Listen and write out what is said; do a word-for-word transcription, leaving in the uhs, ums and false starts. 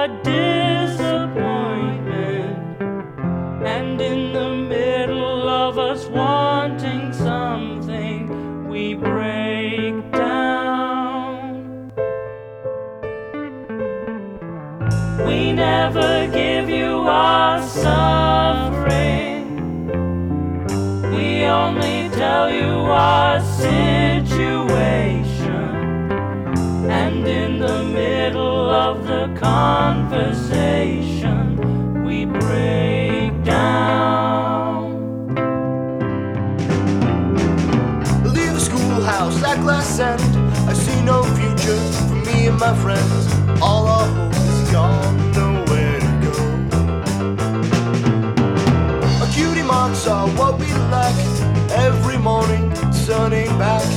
a disappointment, and in the middle of us wanting something, we break down. We never give you our suffering, we only tell you our situation, and in the middle of the conversation, we break down. Leave the schoolhouse at glass end. I see no future for me and my friends. All our hope is gone, nowhere to go. Our cutie marks are what we lack. Every morning, turning back.